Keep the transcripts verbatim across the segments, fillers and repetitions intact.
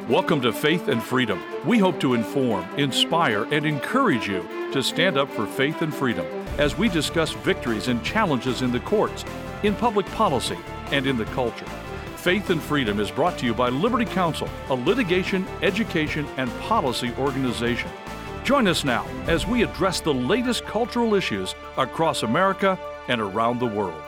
Welcome to Faith and Freedom. We hope to inform, inspire, and encourage you to stand up for faith and freedom as we discuss victories and challenges in the courts, in public policy, and in the culture. Faith and Freedom is brought to you by Liberty Counsel, a litigation, education, and policy organization. Join us now as we address the latest cultural issues across America and around the world.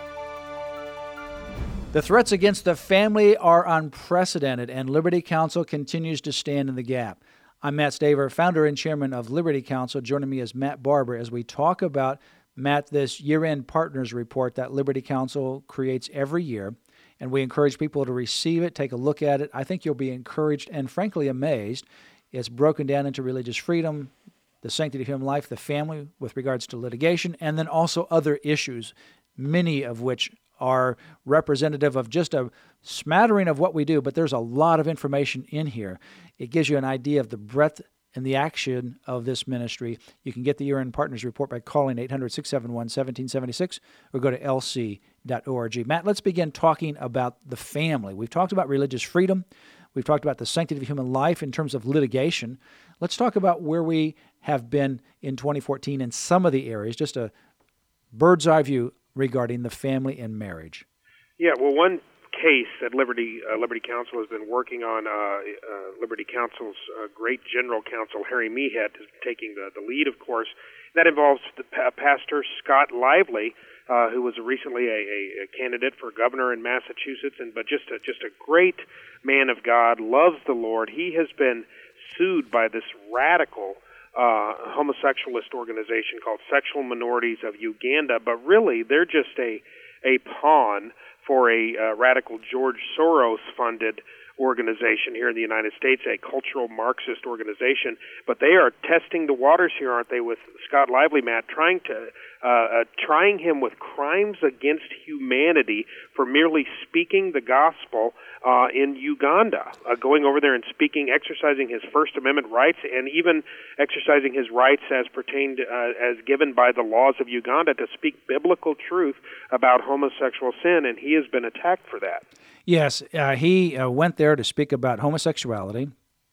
The threats against the family are unprecedented, and Liberty Counsel continues to stand in the gap. I'm Matt Staver, founder and chairman of Liberty Counsel. Joining me is Matt Barber as we talk about, Matt, this year-end partners report that Liberty Counsel creates every year, and we encourage people to receive it, take a look at it. I think you'll be encouraged and frankly amazed. It's broken down into religious freedom, the sanctity of human life, the family with regards to litigation, and then also other issues, many of which are representative of just a smattering of what we do, but there's a lot of information in here. It gives you an idea of the breadth and the action of this ministry. You can get the year-end partners report by calling eight hundred, six seven one, one seven seven six or go to L C dot org. Matt, let's begin talking about the family. We've talked about religious freedom. We've talked about the sanctity of human life in terms of litigation. Let's talk about where we have been in twenty fourteen in some of the areas, just a bird's eye view regarding the family and marriage. Yeah, well, one case that Liberty uh, Liberty Counsel has been working on, uh, uh, Liberty Counsel's uh, great general counsel, Harry Meehat, is taking the, the lead, of course. That involves the pa- pastor Scott Lively, uh, who was recently a, a, a candidate for governor in Massachusetts, and but just a, just a great man of God, loves the Lord. He has been sued by this radical Uh, homosexualist organization called Sexual Minorities of Uganda, but really they're just a a pawn for a uh, radical George Soros-funded organization here in the United States, a cultural Marxist organization. But they are testing the waters here, aren't they, with Scott Lively, Matt, trying to uh, uh, trying him with crimes against humanity for merely speaking the gospel uh, in Uganda, uh, going over there and speaking, exercising his First Amendment rights, and even exercising his rights as pertained, uh, as given by the laws of Uganda, to speak biblical truth about homosexual sin, and he has been attacked for that. Yes, uh, he uh, went there to speak about homosexuality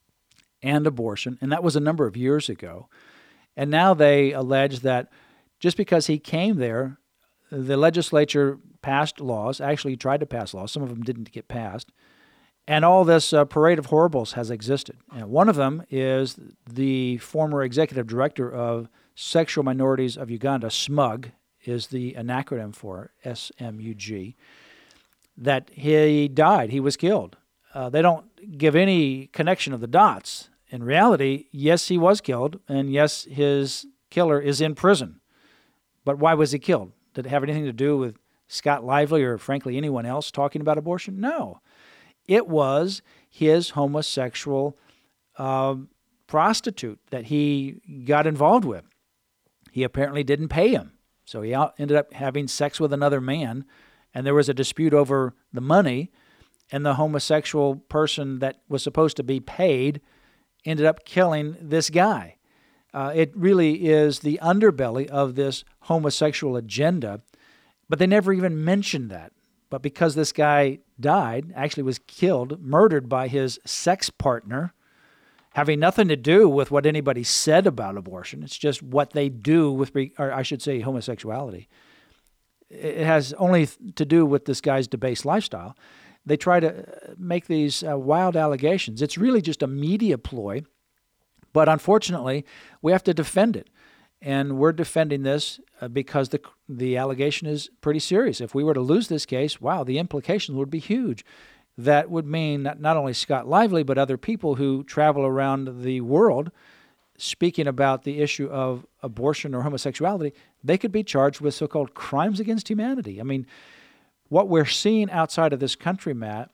and abortion, and that was a number of years ago. And now they allege that just because he came there, the legislature passed laws, actually tried to pass laws, some of them didn't get passed, and all this uh, parade of horribles has existed. And one of them is the former executive director of Sexual Minorities of Uganda, SMUG, is the an acronym for S M U G, that he died, he was killed. Uh, they don't give any connection of the dots. In reality, yes, he was killed, and yes, his killer is in prison. But why was he killed? Did it have anything to do with Scott Lively or, frankly, anyone else talking about abortion? No. It was his homosexual uh, prostitute that he got involved with. He apparently didn't pay him, so he out, ended up having sex with another man, and there was a dispute over the money, and the homosexual person that was supposed to be paid ended up killing this guy. Uh, it really is the underbelly of this homosexual agenda, but they never even mentioned that. But because this guy died, actually was killed, murdered by his sex partner, having nothing to do with what anybody said about abortion, it's just what they do with, or I should say homosexuality. It has only to do with this guy's debased lifestyle. They try to make these uh, wild allegations. It's really just a media ploy, but unfortunately, we have to defend it. And we're defending this uh, because the the allegation is pretty serious. If we were to lose this case, wow, the implications would be huge. That would mean not, not only Scott Lively, but other people who travel around the world speaking about the issue of abortion or homosexuality, they could be charged with so-called crimes against humanity. I mean, what we're seeing outside of this country, Matt,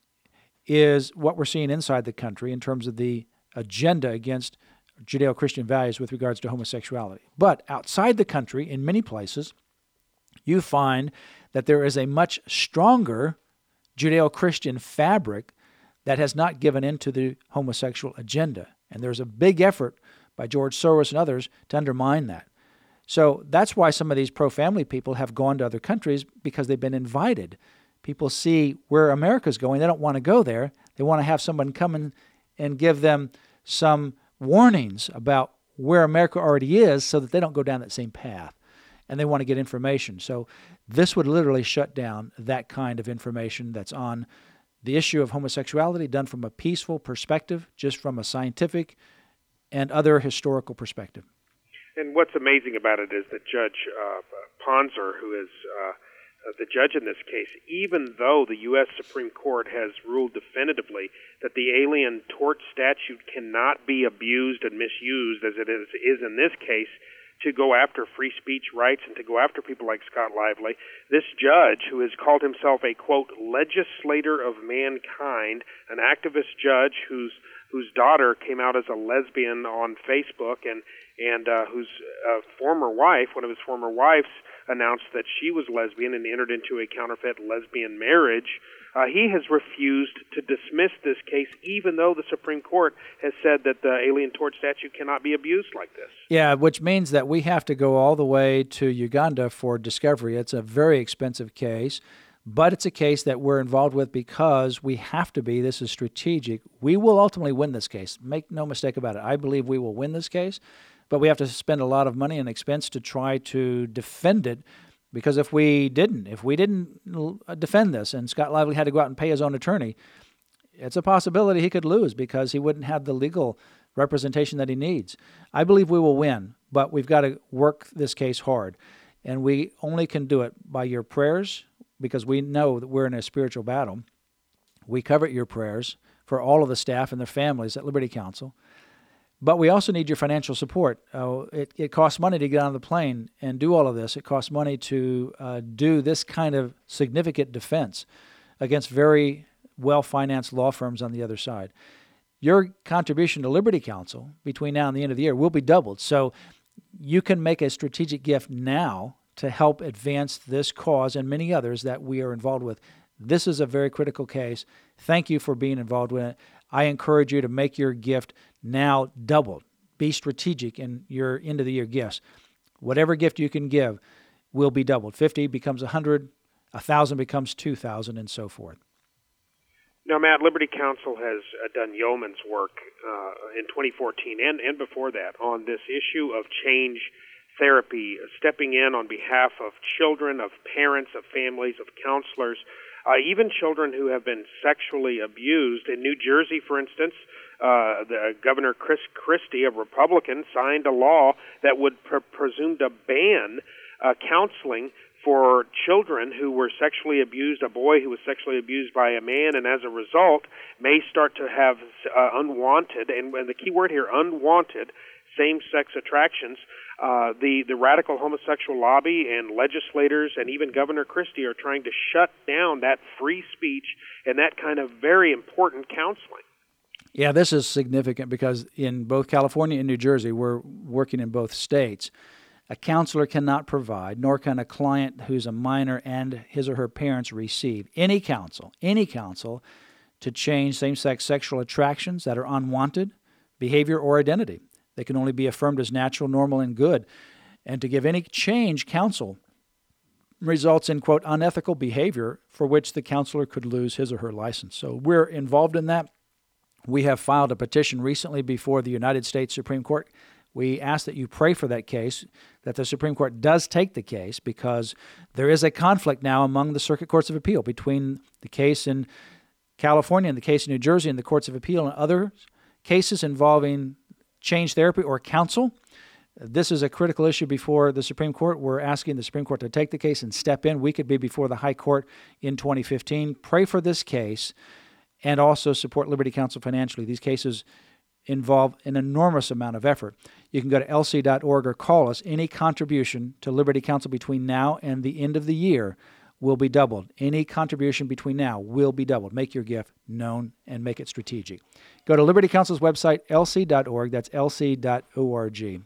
is what we're seeing inside the country in terms of the agenda against Judeo-Christian values with regards to homosexuality. But outside the country, in many places, you find that there is a much stronger Judeo-Christian fabric that has not given in to the homosexual agenda. And there's a big effort by George Soros and others to undermine that. So that's why some of these pro-family people have gone to other countries, because they've been invited. People see where America's going. They don't want to go there. They want to have someone come and and give them some warnings about where America already is so that they don't go down that same path. And they want to get information. So this would literally shut down that kind of information that's on the issue of homosexuality done from a peaceful perspective, just from a scientific and other historical perspective. And what's amazing about it is that Judge uh, Ponzer, who is uh, the judge in this case, even though the U S Supreme Court has ruled definitively that the Alien Tort Statute cannot be abused and misused as it is, is in this case, to go after free speech rights and to go after people like Scott Lively, this judge, who has called himself a, quote, legislator of mankind, an activist judge whose whose daughter came out as a lesbian on Facebook and, and uh, whose uh, former wife, one of his former wives, announced that she was lesbian and entered into a counterfeit lesbian marriage, Uh, he has refused to dismiss this case, even though the Supreme Court has said that the Alien Tort Statute cannot be abused like this. Yeah, which means that we have to go all the way to Uganda for discovery. It's a very expensive case, but it's a case that we're involved with because we have to be. This is strategic. We will ultimately win this case. Make no mistake about it. I believe we will win this case, but we have to spend a lot of money and expense to try to defend it. Because if we didn't, if we didn't defend this and Scott Lively had to go out and pay his own attorney, it's a possibility he could lose because he wouldn't have the legal representation that he needs. I believe we will win, but we've got to work this case hard. And we only can do it by your prayers because we know that we're in a spiritual battle. We covet your prayers for all of the staff and their families at Liberty Counsel. But we also need your financial support. Uh, it, it costs money to get on the plane and do all of this. It costs money to uh, do this kind of significant defense against very well-financed law firms on the other side. Your contribution to Liberty Counsel between now and the end of the year will be doubled. So you can make a strategic gift now to help advance this cause and many others that we are involved with. This is a very critical case. Thank you for being involved with it. I encourage you to make your gift now doubled. Be strategic in your end-of-the-year gifts. Whatever gift you can give will be doubled. fifty becomes one hundred, one thousand becomes two thousand, and so forth. Now, Matt, Liberty Counsel has uh, done yeoman's work uh, in twenty fourteen and, and before that on this issue of change therapy, uh, stepping in on behalf of children, of parents, of families, of counselors, uh, even children who have been sexually abused. In New Jersey, for instance, uh, the Governor Chris Christie, a Republican, signed a law that would pre- presume to ban uh, counseling for children who were sexually abused, a boy who was sexually abused by a man, and as a result may start to have uh, unwanted, and, and the key word here, unwanted, same-sex attractions. Uh, the, the radical homosexual lobby and legislators and even Governor Christie are trying to shut down that free speech and that kind of very important counseling. Yeah, this is significant because in both California and New Jersey, we're working in both states. A counselor cannot provide, nor can a client who's a minor and his or her parents receive any counsel, any counsel to change same-sex sexual attractions that are unwanted, behavior, or identity. They can only be affirmed as natural, normal, and good. And to give any change counsel results in, quote, unethical behavior for which the counselor could lose his or her license. So we're involved in that. We have filed a petition recently before the United States Supreme Court. We ask that you pray for that case, that the Supreme Court does take the case, because there is a conflict now among the circuit courts of appeal between the case in California and the case in New Jersey and the courts of appeal and other cases involving change therapy or counsel. This is a critical issue before the Supreme Court. We're asking the Supreme Court to take the case and step in. We could be before the High Court in twenty fifteen. Pray for this case and also support Liberty Counsel financially. These cases involve an enormous amount of effort. You can go to L C dot org or call us. Any contribution to Liberty Counsel between now and the end of the year will be doubled. Any contribution between now will be doubled. Make your gift known and make it strategic. Go to Liberty Counsel's website, L C dot org. That's L C dot org.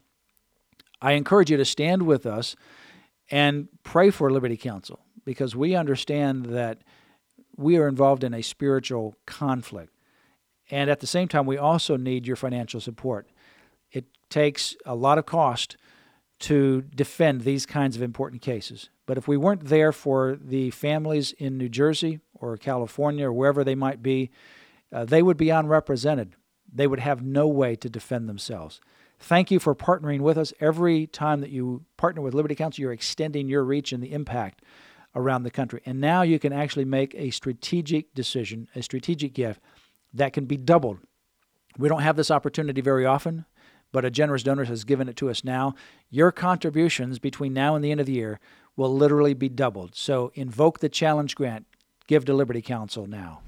I encourage you to stand with us and pray for Liberty Counsel, because we understand that we are involved in a spiritual conflict. And at the same time, we also need your financial support. It takes a lot of cost to defend these kinds of important cases. But if we weren't there for the families in New Jersey or California or wherever they might be, uh, they would be unrepresented. they would have no way to defend themselves. Thank you for partnering with us. Every time that you partner with Liberty Counsel, you're extending your reach and the impact around the country. And now you can actually make a strategic decision, a strategic gift that can be doubled. We don't have this opportunity very often, but a generous donor has given it to us now. Your contributions between now and the end of the year will literally be doubled. So invoke the challenge grant. Give to Liberty Counsel now.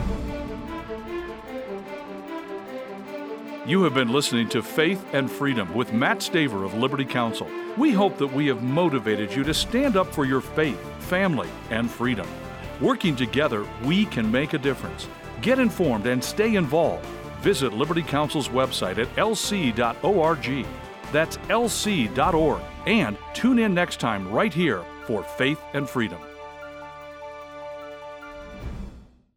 You have been listening to Faith and Freedom with Matt Staver of Liberty Counsel. We hope that we have motivated you to stand up for your faith, family, and freedom. Working together, we can make a difference. Get informed and stay involved. Visit Liberty Counsel's website at l c dot org. That's l c dot org. And tune in next time right here for Faith and Freedom.